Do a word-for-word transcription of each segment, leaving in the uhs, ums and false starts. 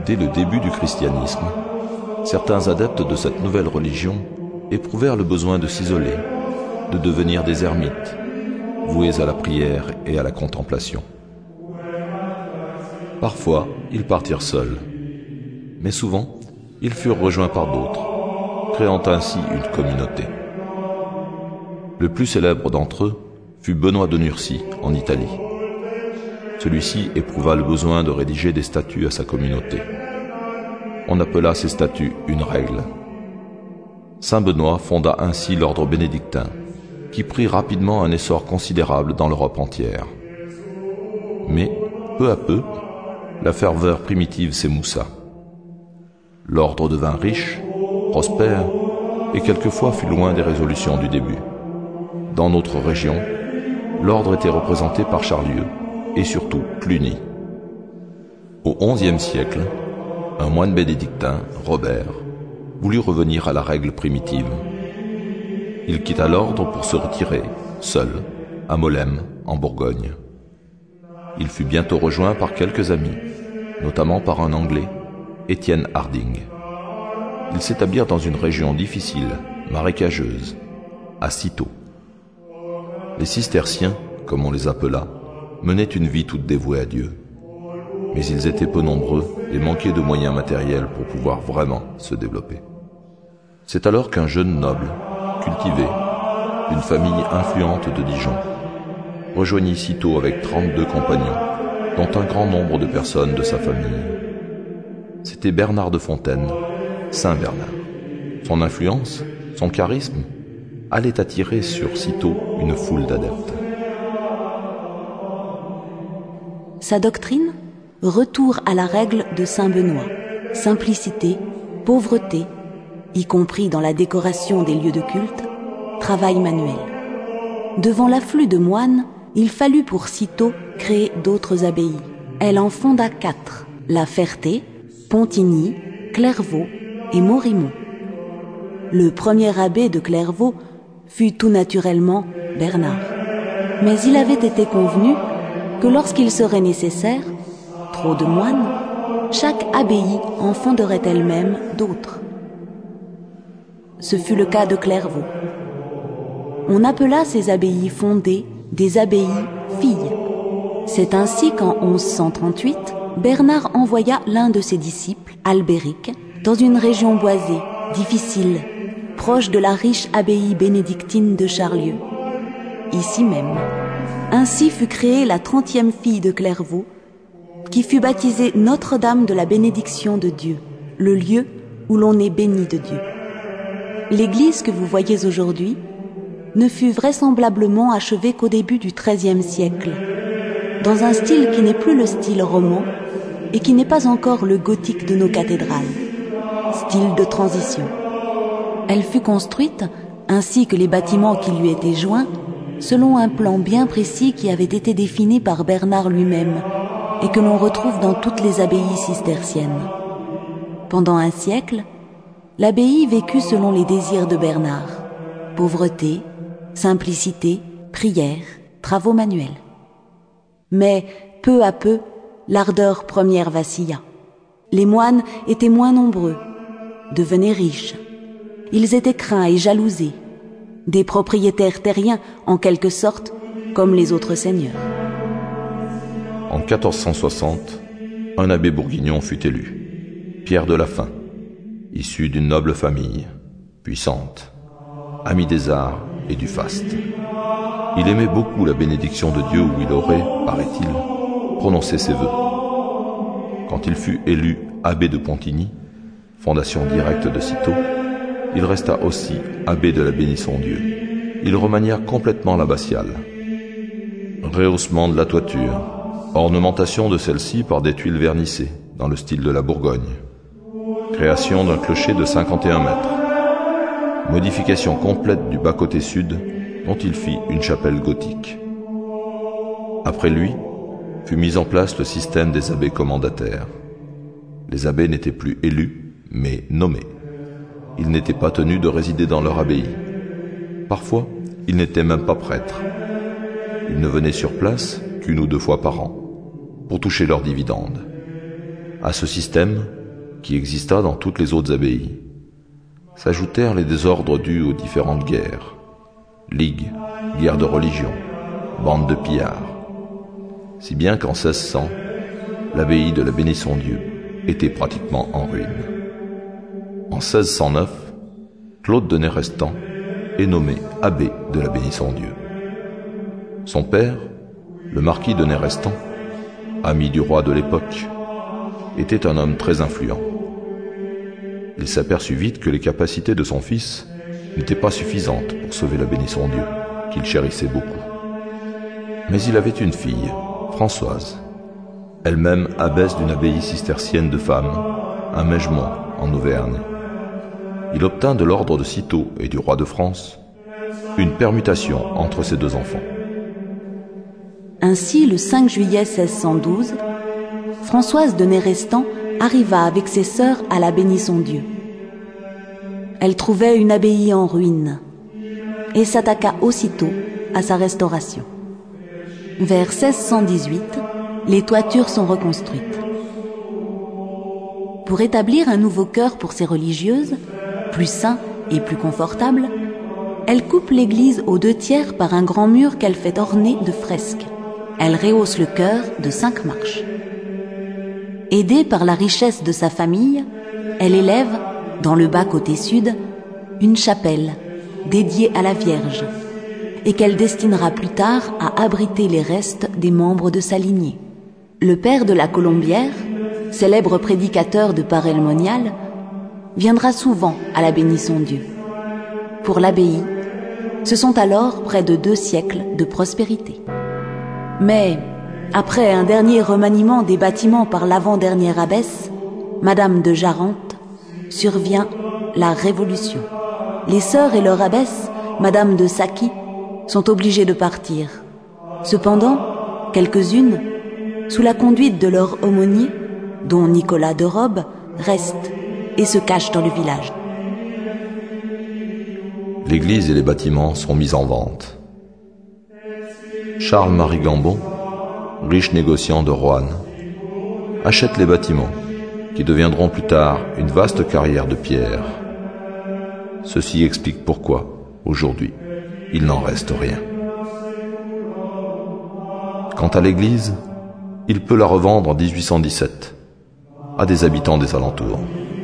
Dès le début du christianisme, certains adeptes de cette nouvelle religion éprouvèrent le besoin de s'isoler, de devenir des ermites, voués à la prière et à la contemplation. Parfois, ils partirent seuls, mais souvent, ils furent rejoints par d'autres, créant ainsi une communauté. Le plus célèbre d'entre eux fut Benoît de Nursie, en Italie. Celui-ci éprouva le besoin de rédiger des statuts à sa communauté. On appela ces statuts une règle. Saint Benoît fonda ainsi l'ordre bénédictin, qui prit rapidement un essor considérable dans l'Europe entière. Mais, peu à peu, la ferveur primitive s'émoussa. L'ordre devint riche, prospère, et quelquefois fut loin des résolutions du début. Dans notre région, l'ordre était représenté par Charlieu, et surtout Cluny. Au onzième siècle, un moine bénédictin, Robert, voulut revenir à la règle primitive. Il quitta l'ordre pour se retirer, seul, à Molesme, en Bourgogne. Il fut bientôt rejoint par quelques amis, notamment par un Anglais, Étienne Harding. Ils s'établirent dans une région difficile, marécageuse, à Cîteaux. Les cisterciens, comme on les appela, menaient une vie toute dévouée à Dieu. Mais ils étaient peu nombreux et manquaient de moyens matériels pour pouvoir vraiment se développer. C'est alors qu'un jeune noble, cultivé, d'une famille influente de Dijon, rejoignit Cîteaux avec trente-deux compagnons, dont un grand nombre de personnes de sa famille. C'était Bernard de Fontaine, Saint Bernard. Son influence, son charisme, allaient attirer sur Cîteaux une foule d'adeptes. Sa doctrine, retour à la règle de Saint Benoît, simplicité, pauvreté, y compris dans la décoration des lieux de culte, travail manuel. Devant l'afflux de moines, il fallut pour Cîteaux créer d'autres abbayes. Elle en fonda quatre, La Ferté, Pontigny, Clairvaux et Morimont. Le premier abbé de Clairvaux fut tout naturellement Bernard. Mais il avait été convenu que lorsqu'il serait nécessaire, trop de moines, chaque abbaye en fonderait elle-même d'autres. Ce fut le cas de Clairvaux. On appela ces abbayes fondées des abbayes filles. C'est ainsi qu'en onze cent trente-huit, Bernard envoya l'un de ses disciples, Albéric, dans une région boisée, difficile, proche de la riche abbaye bénédictine de Charlieu. Ici même. Ainsi fut créée la trentième fille de Clairvaux, qui fut baptisée Notre-Dame de la bénédiction de Dieu, le lieu où l'on est béni de Dieu. L'église que vous voyez aujourd'hui ne fut vraisemblablement achevée qu'au début du treizième siècle, dans un style qui n'est plus le style roman et qui n'est pas encore le gothique de nos cathédrales, style de transition. Elle fut construite, ainsi que les bâtiments qui lui étaient joints, selon un plan bien précis qui avait été défini par Bernard lui-même et que l'on retrouve dans toutes les abbayes cisterciennes. Pendant un siècle, l'abbaye vécut selon les désirs de Bernard: pauvreté, simplicité, prière, travaux manuels. Mais, peu à peu, l'ardeur première vacilla. Les moines étaient moins nombreux, devenaient riches. Ils étaient craints et jalousés, des propriétaires terriens en quelque sorte, comme les autres seigneurs. En quatorze cent soixante, un abbé bourguignon fut élu, Pierre de la Fin, issu d'une noble famille, puissante, ami des arts et du faste. Il aimait beaucoup la bénédiction de Dieu où il aurait, paraît-il, prononcé ses vœux. Quand il fut élu abbé de Pontigny, fondation directe de Cîteaux, il resta aussi abbé de la Bénisson Dieu. Il remania complètement l'abbatiale. Rehaussement de la toiture, ornementation de celle-ci par des tuiles vernissées, dans le style de la Bourgogne. Création d'un clocher de cinquante et un mètres. Modification complète du bas-côté sud, dont il fit une chapelle gothique. Après lui, fut mis en place le système des abbés commendataires. Les abbés n'étaient plus élus, mais nommés. Ils n'étaient pas tenus de résider dans leur abbaye. Parfois, ils n'étaient même pas prêtres. Ils ne venaient sur place qu'une ou deux fois par an, pour toucher leurs dividendes. À ce système qui exista dans toutes les autres abbayes, s'ajoutèrent les désordres dus aux différentes guerres, ligues, guerres de religion, bandes de pillards, si bien qu'en seize cents, l'abbaye de la Bénisson-Dieu était pratiquement en ruine. En seize cent neuf, Claude de Nérestan est nommé abbé de la Bénisson-Dieu. Son père, le marquis de Nérestan, ami du roi de l'époque, était un homme très influent. Il s'aperçut vite que les capacités de son fils n'étaient pas suffisantes pour sauver la Bénisson-Dieu, qu'il chérissait beaucoup. Mais il avait une fille, Françoise, elle-même abbesse d'une abbaye cistercienne de femmes, à Mègemont, en Auvergne. Il obtint de l'ordre de Cîteaux et du roi de France une permutation entre ses deux enfants. Ainsi, le cinq juillet seize cent douze, Françoise de Nérestan arriva avec ses sœurs à la Bénisson-Dieu. Elle trouvait une abbaye en ruine et s'attaqua aussitôt à sa restauration. Vers seize cent dix-huit, les toitures sont reconstruites. Pour établir un nouveau chœur pour ces religieuses, plus sain et plus confortable, elle coupe l'église aux deux tiers par un grand mur qu'elle fait orner de fresques. Elle rehausse le chœur de cinq marches. Aidée par la richesse de sa famille, elle élève, dans le bas côté sud, une chapelle dédiée à la Vierge et qu'elle destinera plus tard à abriter les restes des membres de sa lignée. Le père de la Colombière, célèbre prédicateur de Paray-le-Monial, viendra souvent à la Bénisson-Dieu. Pour l'abbaye, ce sont alors près de deux siècles de prospérité. Mais, après un dernier remaniement des bâtiments par l'avant-dernière abbesse, Madame de Jarente, survient la Révolution. Les sœurs et leur abbesse, Madame de Sacy, sont obligées de partir. Cependant, quelques-unes, sous la conduite de leur aumônier, dont Nicolas de Robe, restent et se cachent dans le village. L'église et les bâtiments sont mis en vente. Charles-Marie Gambon, riche négociant de Roanne, achète les bâtiments, qui deviendront plus tard une vaste carrière de pierre. Ceci explique pourquoi, aujourd'hui, il n'en reste rien. Quant à l'église, il peut la revendre en dix-huit cent dix-sept à des habitants des alentours.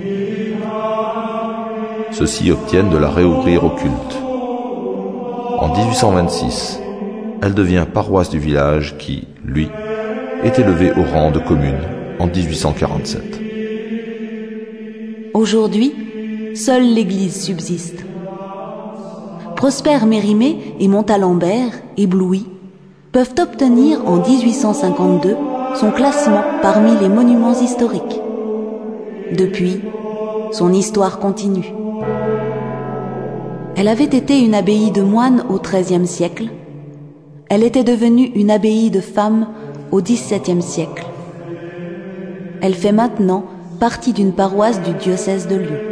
Ceux-ci obtiennent de la réouvrir au culte. En dix-huit cent vingt-six, elle devient paroisse du village qui, lui, est élevé au rang de commune en dix-huit cent quarante-sept. Aujourd'hui, seule l'église subsiste. Prosper Mérimée et Montalembert, éblouis, peuvent obtenir en dix-huit cent cinquante-deux son classement parmi les monuments historiques. Depuis, son histoire continue. Elle avait été une abbaye de moines au treizième siècle. Elle était devenue une abbaye de femmes au dix-septième siècle. Elle fait maintenant partie d'une paroisse du diocèse de Lyon.